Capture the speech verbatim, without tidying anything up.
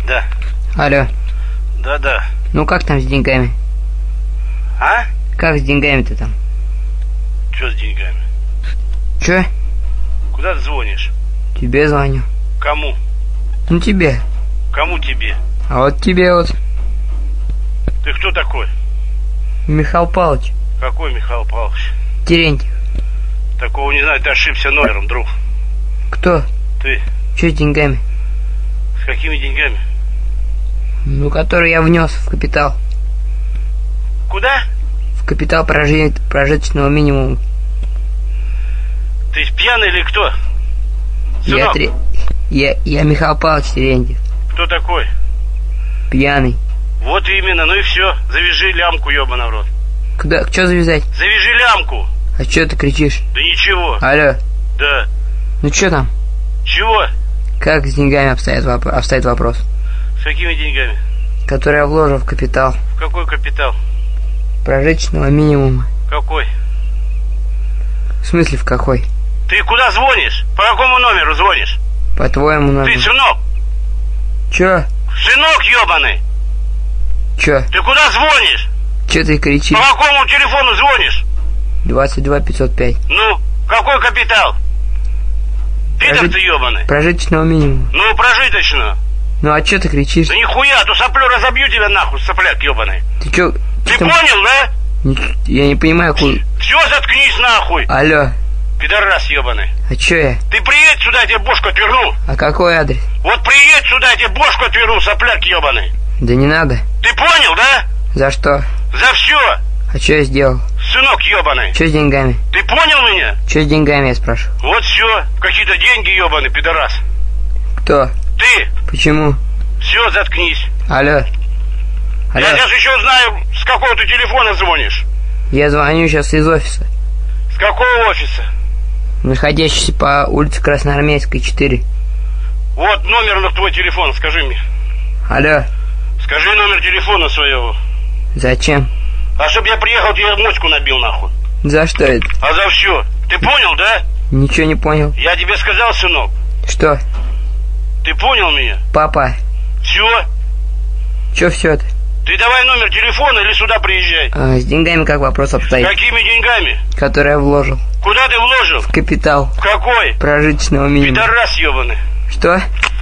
Да. Алло. Да-да. Ну как там с деньгами? А? Как с деньгами-то там? Че с деньгами? Че? Куда ты звонишь? Тебе звоню. Кому? Ну тебе. Кому тебе? А вот тебе вот. Ты кто такой? Михаил Павлович. Какой Михаил Павлович? Терентьев. Такого не знаю, ты ошибся номером, друг. Кто? Ты. Че с деньгами? С какими деньгами? Ну, которые я внес в капитал. Куда? В капитал прожи... прожиточного минимума. Ты пьяный или кто? Я, Сынок, три... я, я Михаил Павлович Терентьев. кто такой? Пьяный. Вот именно, ну и все. Завяжи лямку, ебаный в рот. Куда? Что завязать? Завяжи лямку. А что ты кричишь? Да ничего. Алло. Да. Ну что там? Чего? Как с деньгами обстоит, воп... обстоит вопрос? С какими деньгами? Который я вложил в капитал. В какой капитал? Прожиточного минимума. Какой? В смысле в какой? Ты куда звонишь? По какому номеру звонишь? По-твоему надо... Ты сынок! Чё? Сынок ебаный! Чё? Ты куда звонишь? Чё ты кричишь? По какому телефону звонишь? двадцать два пятьсот пять. Ну, какой капитал? Пидор Прожит... ты ебаный. Прожиточного минимума. Ну, прожиточно. Ну а чё ты кричишь? Да нихуя, а то соплю разобью тебя нахуй, сопляк ебаный. Ты чё? Ты Чё там... понял, да? Не... Я не понимаю, какую... Все, заткнись нахуй. Алло. Пидорас ебаный. А чё я? Ты приедь сюда, я тебе бошку отверну. А какой адрес? Вот приедь сюда, я тебе бошку отверну, сопляк ебаный. Да не надо. Ты понял, да? За что? За все. А чё я сделал? Сынок ебаный. Чё с деньгами? Ты понял меня? Чё с деньгами, я спрашиваю? Вот все. Какие-то деньги ебаный, пидорас. Кто? Ты. Почему? Все, заткнись. Алло. Алло. Я сейчас еще знаю, с какого ты телефона звонишь. Я звоню сейчас из офиса, С какого офиса? находящийся по улице Красноармейской, четыре. Вот номер на твой телефон, скажи мне. Алло. Скажи номер телефона своего. Зачем? А чтоб я приехал, тебе мочку набил нахуй. За что это? А за все. Ты понял, да? Ничего не понял. Я тебе сказал, сынок. Что? Ты понял меня? Папа. Все. Чё все-то? Ты давай номер телефона или сюда приезжай. А, с деньгами как вопрос обстоит? Какими деньгами? Которые я вложил. Куда ты вложил? В капитал. В какой? Прожиточного минимума. Пидорас ебаный. Что?